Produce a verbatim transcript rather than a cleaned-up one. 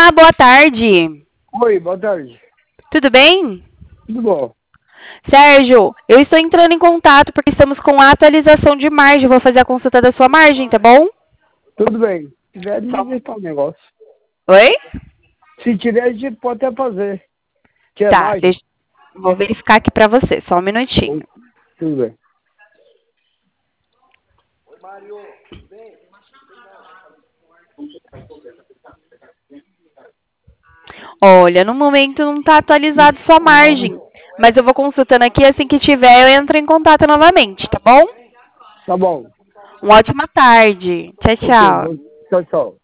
Olá, boa tarde. Oi, boa tarde. Tudo bem? Tudo bom? Sérgio, eu estou entrando em contato porque estamos com a atualização de margem. Vou fazer a consulta da sua margem, tá bom? Tudo bem. Se tiver, de Só- ajeitar o negócio. Oi? Se tiver, a gente pode até fazer. Quer Tá, mais? deixa... vou verificar aqui pra você, só um minutinho. Tudo bem. Olha, no momento não está atualizado sua margem, mas eu vou consultando aqui, assim que tiver eu entro em contato novamente, tá bom? Tá bom. Uma ótima tarde. Tchau, Ok, tchau. bom- tchau, tchau.